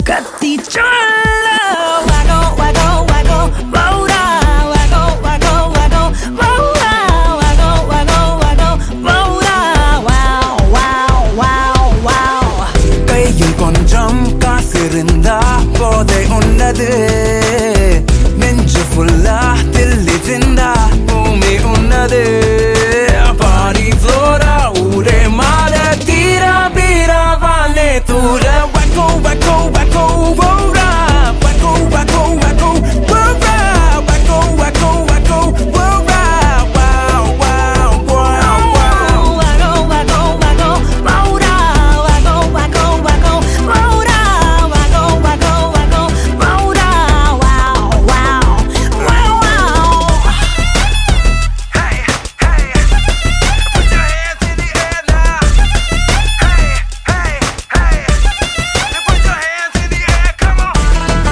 கத்தி சொல்ல waggle waggle waggle roda waggle waggle waggle roda waggle waggle waggle roda wow wow wow wow கையில் கொஞ்சம் காசு இருந்தா போதை உன்னது நெஞ்சு ஃபுல்லா தில்லி திண்டா பூமி உன்னது பாடி ஃப்ளோரா ஊரே மால தீரா பீரா வாலே தூர wacko wacko wacko roda wacko wacko wacko roda wacko wacko wacko roda wow wow wow wow waggle waggle waggle roda waggle waggle waggle roda waggle waggle waggle roda wow wow wow wow hey hey put your hands in the air now hey hey hey put your hands in the air come on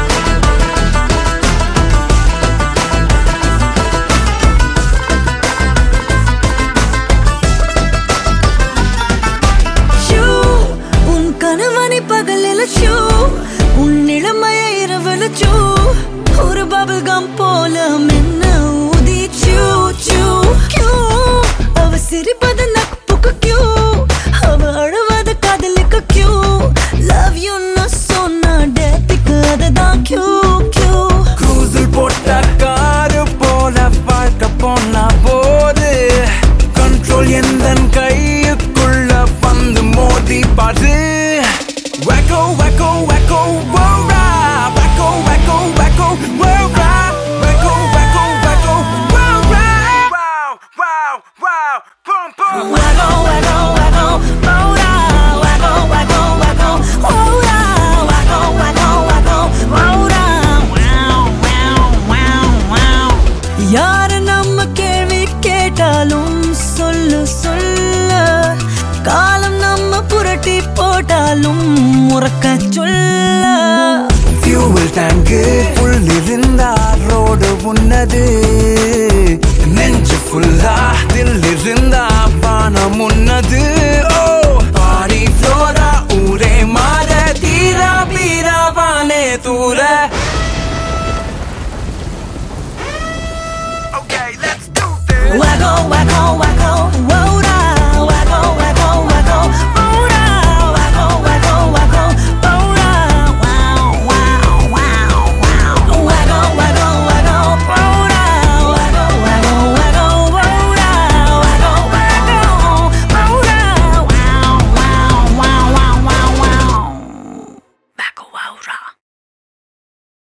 shoo உன் கனவனை பகலில shoe உன் இளமைய இரவுல சூ ஒரு bubble gum போல மென்ன ஊதி சூ சூ Q அவ சிரிப்பது நட்புக்கு கியூ அவ அழுவது காதலுக்கு கியூ லவ் யூ சொன்னா டேத்துக்கு அதுதான் கியூ கியூ cruisel போட்ட காரு போல வாழ்க்கை போனா போது கண்ட்ரோல் எந்தன் கையுக்குள்ள வந்து மோதி பாரு wacko wacko wacko roda wacko wacko wacko roda wacko wacko wacko roda wow wow wow boom boom waggle waggle waggle roda waggle waggle waggle roda waggle waggle waggle roda wow wow wow wow யாரு நம்ம கேள்வி கேட்டாலும் சொல்லு சொல்ல காலம் நம்ம புரட்டி போட்டாலும் முறக்க சொல்ல fuel tank full இருந்தா ரோடு உன்னது நெஞ்சு ஃபுல்லா தில் இருந்தா பானம் உன்னது